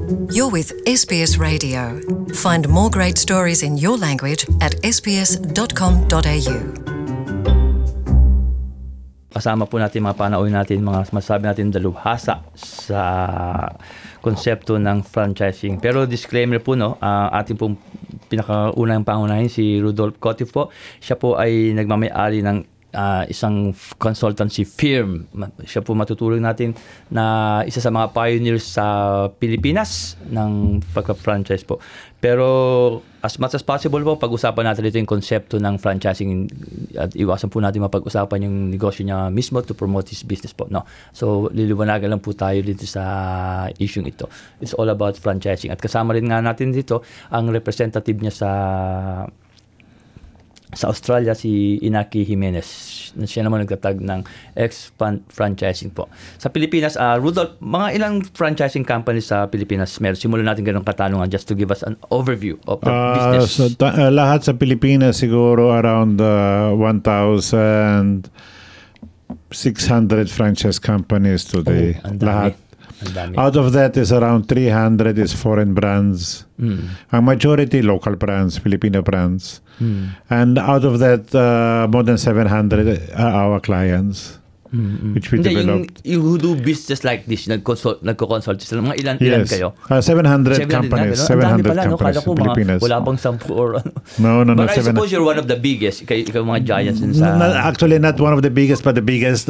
You're with SBS Radio. Find more great stories in your language at sbs.com.au. Kasama po natin mga panauhin natin, mga masasabi natin dalubhasa sa konsepto ng franchising. Pero disclaimer po, no, ating pong pinakaunang pangunahin si Rudolph Cotif po. Siya po ay nagmamay-ari ng isang consultancy firm. Siya po matutulong natin na isa sa mga pioneers sa Pilipinas ng pagka-franchise po. Pero as much as possible po, pag-usapan natin ito yung konsepto ng franchising at iwasan po natin mapag-usapan yung negosyo niya mismo to promote his business po. No? So, liliwanagan lang po tayo dito sa issue ito. It's all about franchising. At kasama rin nga natin dito ang representative niya sa Australia, si Inaki Jimenez. Siya naman nagtatag ng X-Franchising po. Sa Pilipinas, Rudolph, mga ilang franchising companies sa Pilipinas meron? Simulan natin ganong katanungan just to give us an overview of the business. So, lahat sa Pilipinas siguro around 1,600 franchise companies today. Lahat. Out of that is around 300 is foreign brands. Ang majority local brands, Filipino brands. And out of that, more than 700 are our clients, which we developed. Yung who do business like this, nagko-consult sila, mga ilan kayo? 700 companies. 700 companies in Pilipinas. Wala bang 10 or ano. No. But I suppose you're one of the biggest. Ikaw mga giants din sa... Actually, not one of the biggest, but the biggest.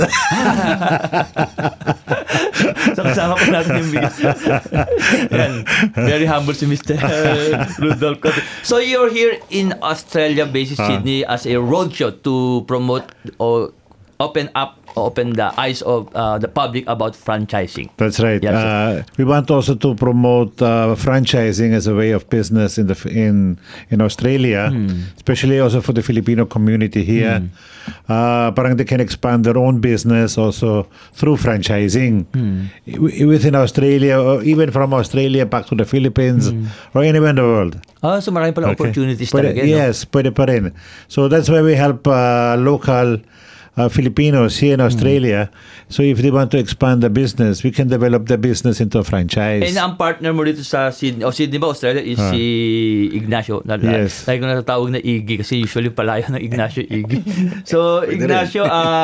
So, kasama po natin yung biggest. Yan. Very humble si Mr. Rudolph Cotif. So, you're here in Australia, based in Sydney, as a roadshow to promote or open the eyes of the public about franchising. That's right. Yes, we want also to promote franchising as a way of business in Australia, especially also for the Filipino community here. Parang they can expand their own business also through franchising within Australia, or even from Australia back to the Philippines or anywhere in the world. So marami pala opportunities talaga. Yes, pwede pa rin. So that's why we help local Filipinos here in Australia. So if they want to expand the business, we can develop the business into a franchise. And ang partner mo dito sa Sydney, Sydney ba, Australia, is si Ignacio. Yes. Lagi ko natatawag na Iggy kasi usually palayo ng Ignacio Iggy. So Ignacio,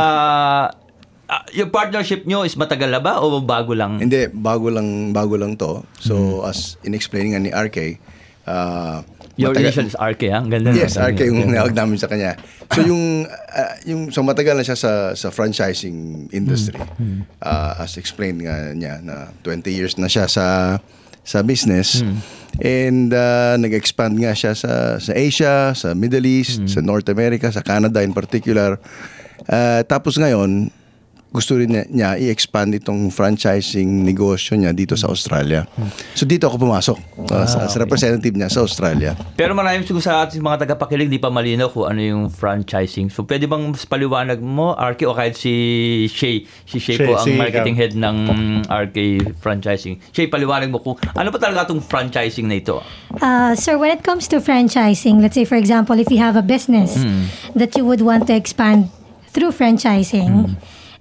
yung partnership nyo is matagal na ba o bago lang? Hindi, bago lang to. So as in-explaining nga ni RK, your initial is RK, ha? Ganda na. Yes, RK yung nawag namin sa kanya. So so matagal na siya sa franchising industry. As explained nga niya na 20 years na siya sa business. And nag-expand nga siya sa Asia, sa Middle East, sa North America, sa Canada in particular. Tapos ngayon, gusto rin niya i-expand itong franchising negosyo niya dito sa Australia. So dito ako pumasok as representative niya sa Australia. Pero maraming siguro sa ating mga tagapakilig di pa malinaw kung ano yung franchising. So pwede bang mas paliwanag mo, RK, o kahit si Shay? Si Shay po ang marketing head ng RK Franchising. Shay, paliwanag mo kung ano pa talaga itong franchising na ito? Sir, when it comes to franchising, let's say for example, if you have a business that you would want to expand through franchising,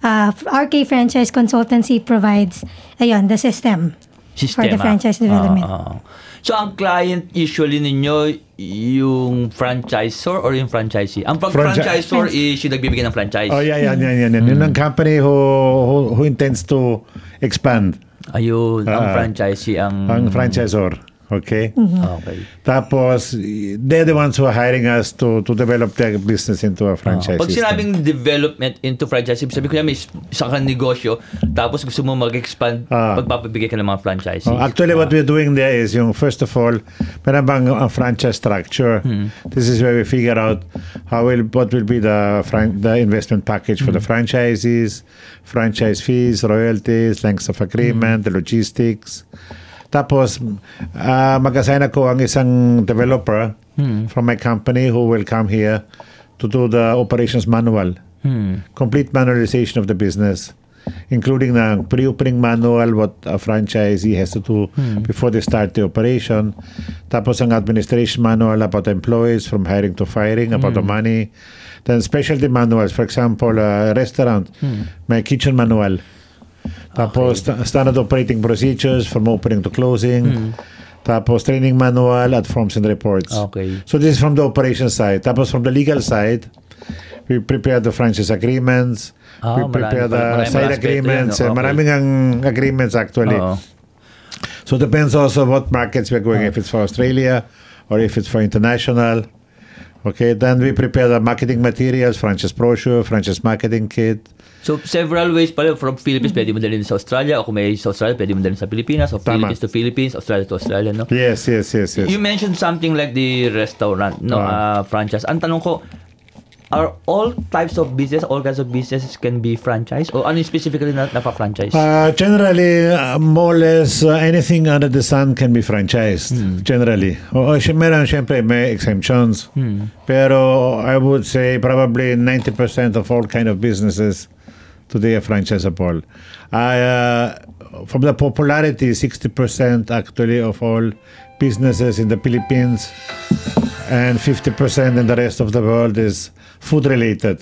RK Franchise Consultancy provides the system for the franchise development. So, ang client usually ninyo yung franchisor or yung franchisee? Ang franchisor is yung nagbibigay ng franchise. Oh, yan. Yun ang company who intends to expand. Ayun, ang franchisee ang franchisor. Okay? Okay. Tapos, they're the ones who are hiring us to develop their business into a franchise Pag system. sinabing development into franchising, sabi ko na may isang negosyo, tapos gusto mo mag-expand, pagpapabigay ka ng mga franchises. Actually, what we're doing there is, first of all, meron bang franchise structure? This is where we figure out what will be the investment package for the franchisees, franchise fees, royalties, lengths of agreement, the logistics. Tapos, mag-assign ako ang isang developer from my company who will come here to do the operations manual. Complete manualization of the business, including the pre-opening manual, what a franchisee has to do before they start the operation. Tapos ang administration manual about employees from hiring to firing, about the money. Then specialty manuals, for example, a restaurant, my kitchen manual. Tapos standard operating procedures from opening to closing. Tapos training manual at forms and reports. Okay. So this is from the operation side. Tapos from the legal side, we prepare the franchise agreements. We prepare the side agreements. Okay. Maraming ang agreements actually. Oo. So depends also what markets we're going, if it's for Australia or if it's for international. Okay, then we prepare the marketing materials, franchise brochure, franchise marketing kit. So, several ways pala. From Philippines, pwede mo dalhin sa Australia. O kung may sa Australia, pwede mo dalhin sa Pilipinas. O Philippines to Philippines, Australia to Australia, no? Yes. You mentioned something like the restaurant, no? Franchise. Ang tanong ko, are all types of business, all kinds of businesses can be franchise? O ano yung specifically na pa-franchise? Generally, more or less, anything under the sun can be franchised. Generally. Meron syempre may exemptions. Pero I would say probably 90% of all kind of businesses today are franchisable. From the popularity, 60% actually of all businesses in the Philippines and 50% in the rest of the world is food related.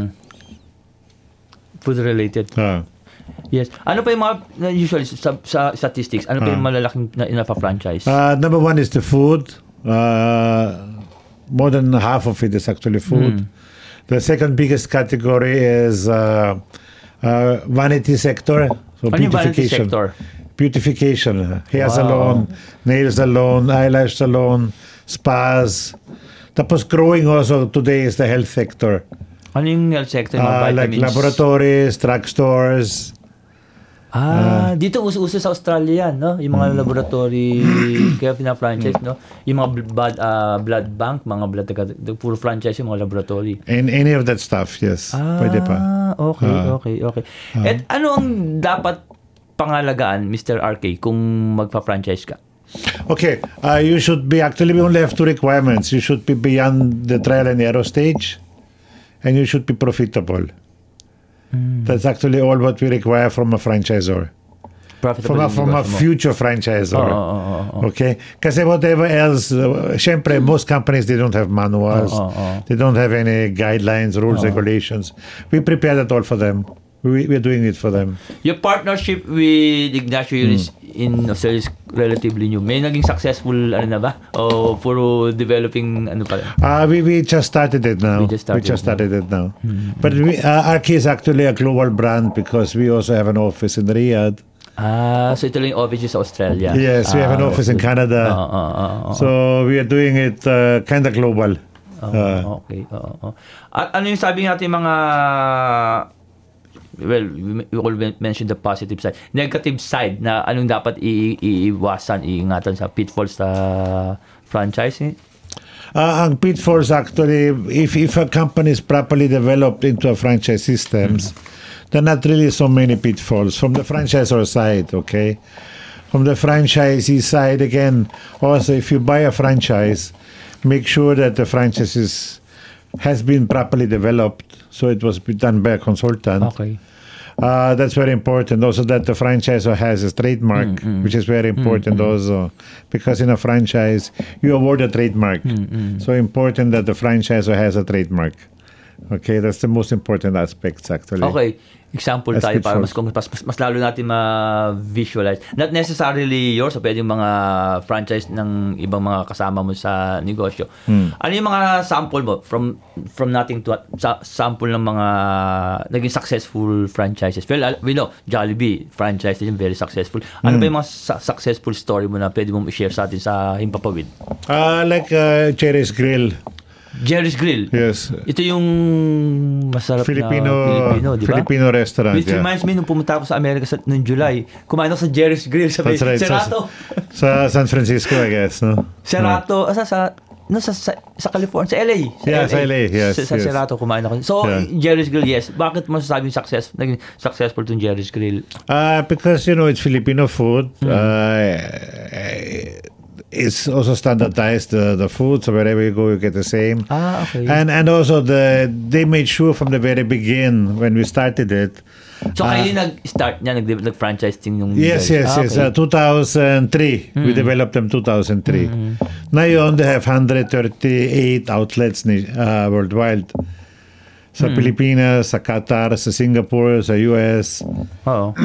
Food related. Yes. Ano pa yung mga usually sa statistics? Ano pa yung malalaking na franchise? Number one is the food. More than half of it is actually food. The second biggest category is vanity sector. So ano yung vanity sector? Beautification. Hair salon, nail salon, eyelash salon, spas. Tapos growing also today is the health sector. Ano yung health sector? Like laboratories, drugstores. Dito uso sa Australia, no? Yung mga laboratory, kaya pina-franchise, no? Yung mga blood bank, mga blood, puro franchise yung mga laboratory. And any of that stuff, yes. Pwede pa. Okay. At ano ang dapat pangalagaan, Mr. RK, kung magpa-franchise ka? Okay, you should be, actually we only have two requirements. You should be beyond the trial and error stage, and you should be profitable. That's actually all what we require from a franchisor. From a future franchisor. Okay? Kasi whatever else, syempre, most companies, they don't have manuals. They don't have any guidelines, rules, regulations. We prepare that all for them. We're doing it for them. Your partnership with Ignacio in Australia is relatively new. May naging successful na ba? O puro developing pa? We just started it now. We just started it now. But RK is actually a global brand because we also have an office in Riyadh. So ito lang yung office sa Australia. Yes, we have an office in Canada. So we are doing it kind of global. Okay. At ano yung sabi natin mga we all mentioned the positive side. Negative side na anong dapat iiwasan, iingatan sa pitfalls sa franchising? Ang pitfalls actually, if a company is properly developed into a franchise systems, there are not really so many pitfalls from the franchisor side, okay? From the franchisee side, again, also if you buy a franchise, make sure that the franchise has been properly developed, so it was done by a consultant. Okay. That's very important. Also, that the franchisor has a trademark, which is very important also, because in a franchise you award a trademark. So important that the franchisor has a trademark. Okay, that's the most important aspects actually. Okay. Example tayo para mas lalo natin ma-visualize. Not necessarily yours, so pwedeng mga franchise ng ibang mga kasama mo sa negosyo. Ano yung mga sample mo from nothing to sample ng mga naging successful franchises? Well, we know Jollibee franchise is very successful. Ano ba yung mga successful story mo na pwede mo i-share sa atin sa Himpapawid? Like Cherry's Grill. Jerry's Grill. Yes. Ito yung masarap Filipino, di ba? Filipino restaurant. Which reminds me, nung pumunta ako sa Amerika noong July, kumain ako sa Jerry's Grill sa Cerrato. Sa San Francisco, I guess, no? Cerrato, sa California, sa LA. Yeah, sa LA, yes. Sa Cerrato, kumain ako. So, Jerry's Grill, yes. Bakit mo sasabing naging successful itong Jerry's Grill? Because, it's Filipino food. It's also standardized, the food, so wherever you go, you get the same. Okay. And also, they made sure from the very beginning, when we started it. So, kayo nag-start niya, nag-franchise din yung... Yes. 2003. We developed them 2003. Ngayon, they have 138 outlets worldwide. Sa Pilipinas, sa Qatar, sa Singapore, sa US. Oo.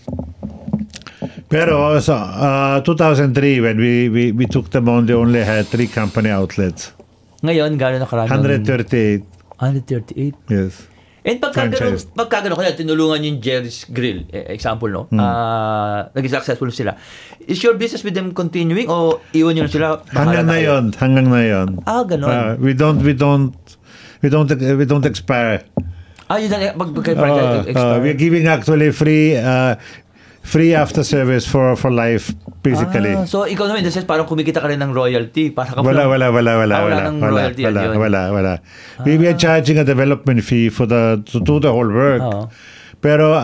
Pero sa 2003, when we took them on, they only had 3 company outlets. Ngayon, gano'n na karami? 138. 138. Yes. And pagkagano ko na, tinulungan yung Jerry's Grill, example, no? Naging successful sila. Is your business with them continuing o iwan nyo na sila? Hanggang na yon. Ganon. We don't expire. Yun na, expire. We're giving actually free after service for life, basically. So ikaw naman, in the sense, parang kumikita ka rin ng royalty. Para ka Wala. We are charging a development fee to do the whole work. Pero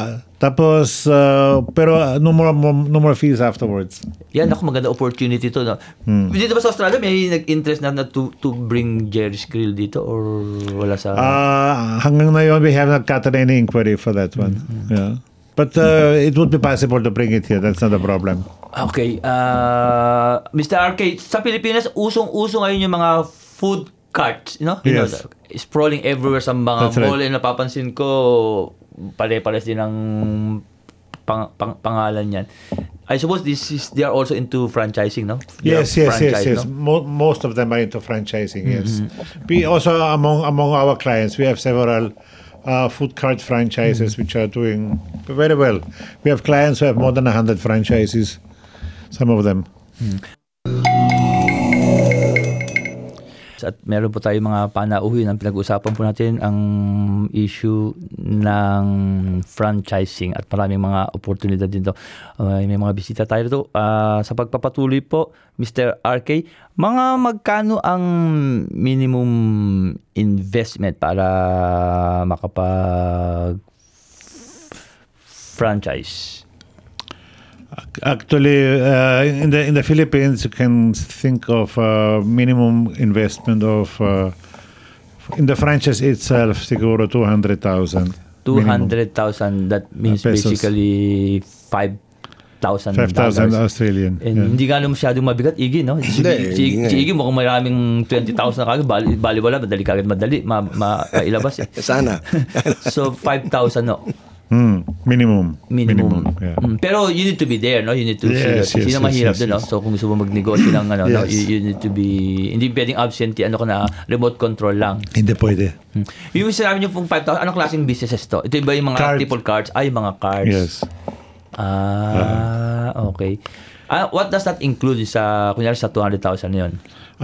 no more fees afterwards. Yan, ako maganda opportunity to. No? Dito ba sa Australia, may nag-interest na to bring Jerry's Grill dito or wala sa... Hanggang ngayon, we have not gotten any inquiry for that one. Yeah. But it would be possible to bring it here. That's not a problem. Okay. Mr. RK, sa Pilipinas, usong-uso ngayon yung mga food carts, you know? Yes. Sprawling everywhere sa mga That's mall. right. And napapansin ko, pare-pares din ang pangalan yan. I suppose they are also into franchising, no? Yes. No? Most of them are into franchising, yes. We also, among our clients, we have several food cart franchises which are doing very well. We have clients who have more than 100 franchises, some of them. At meron po tayo mga panauhin ang pinag-uusapan po natin ang issue ng franchising at maraming mga oportunidad dito. May mga bisita tayo dito. Sa pagpapatuloy po, Mr. RK, mga magkano ang minimum investment para makapag-franchise? Actually, in the Philippines, you can think of minimum investment of in the franchise itself, siguro 200,000. 200,000. That means pesos. basically 5,000 Australian. And hindi gano'n masyadong mabigat, Iggy, no? Si Iggy mukhang maraming 20,000 na kagad. Bali wala, madali mailabas. Sana. So, 5,000, no? Minimum. Yeah. Pero you need to be there, no? You need to see. Sino mahirap din, no? So kung gusto mo magnegosyo ng no, you need to be, hindi pwedeng absentee, remote control lang. Hindi pwede. Yung sinabi niyo pong 5,000, anong klaseng businesses to? Ito ba yung mga people cards? Ay, mga cards. Yes. Okay. What does that include kunyari sa 200,000 yun?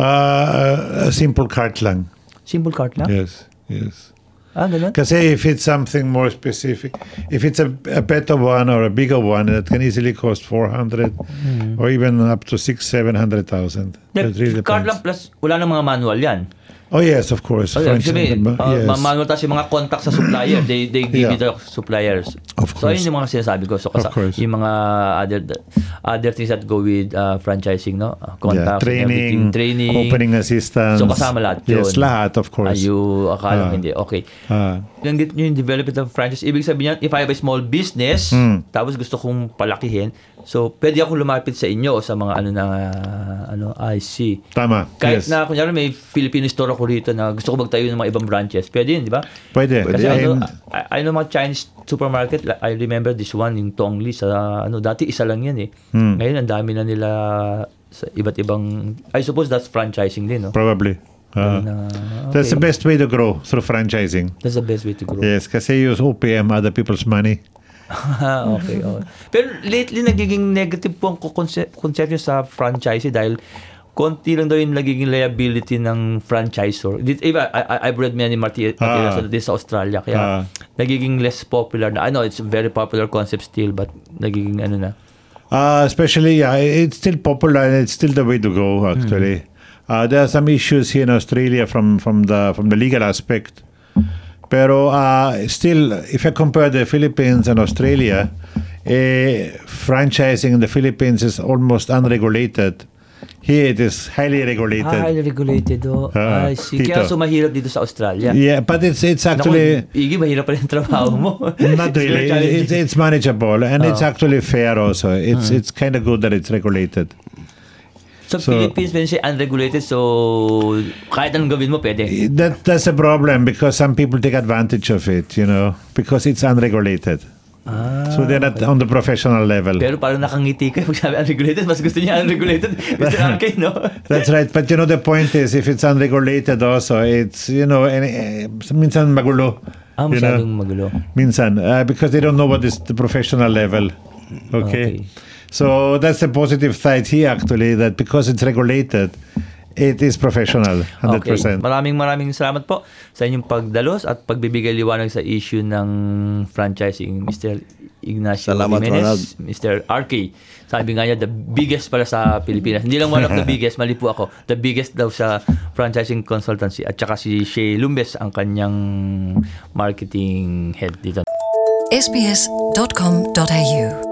A simple cart lang. Simple cart lang? Yes. Ganun? Kasi if it's something more specific, if it's a better one or a bigger one, that can easily cost 400 or even up to 600,000-700,000. That really Card depends. lang plus wala nang mga manual yan. Oh yes, of course. Manual tas yung mga contact sa supplier, they give you the suppliers. Of So course. yun yung mga sinasabi ko. So yung mga other things that go with franchising, no? Contacts, training, opening assistance. So kasama lahat yun. Yes, lahat, of course. Akala hindi. Okay. Yung development of franchise, ibig sabihin yan, if I have a small business, tapos gusto kong palakihin, so pwede akong lumapit sa inyo o sa mga I see. Tama. Kahit yes. na kunyari may Filipino store ako rito na gusto ko magtayo ng mga ibang branches. Pwede yun, di ba? Pwede. Kasi I know mga Chinese supermarket, I remember this one, yung Tongli, sa dati isa lang yan eh. Ngayon, ang dami na nila sa iba't ibang, I suppose that's franchising din, no? Probably. That's the best way to grow, through franchising. That's the best way to grow. Yes, kasi use OPM, other people's money. Okay. Pero lately, nagiging negative po ang concept sa franchising dahil konti lang daw yung nagiging liability ng franchisor. I've read many materials sa Australia, kaya nagiging less popular na. I know it's a very popular concept still, but nagiging na. Especially, it's still popular and it's still the way to go, actually. There are some issues here in Australia from the legal aspect. Pero still, if I compare the Philippines and Australia, franchising in the Philippines is almost unregulated. Here it is highly regulated. Highly regulated, I see. Kaya so mahirap dito sa Australia. Yeah, but it's actually... Iggy, mahirap pa rin yung trabaho mo. Not really. It's manageable and it's actually fair also. It's kind of good that it's regulated. So Philippines, when you say unregulated, so kahit anong gawin mo, pwede. That's a problem because some people take advantage of it, because it's unregulated. So they're not on the professional level. Pero parang nakangiti ka pag sabi unregulated, mas gusto niya unregulated. Mr. RK, no? That's right. But the point is, if it's unregulated also, it's, minsan magulo. Masyadong magulo. Minsan. Because they don't know what is the professional level. Okay. So that's the positive side here actually, that because it's regulated, it is professional, 100%. Okay. Maraming salamat po sa inyong pagdalos at pagbibigay liwanag sa issue ng franchising, Mr. Ignacio Salamat, Jimenez, Ronald. Mr. RK. Sabi nga niya, the biggest pala sa Pilipinas. Hindi lang one of the biggest, mali po ako. The biggest daw sa franchising consultancy. At saka si Shay Lumbes, ang kanyang marketing head dito. sbs.com.au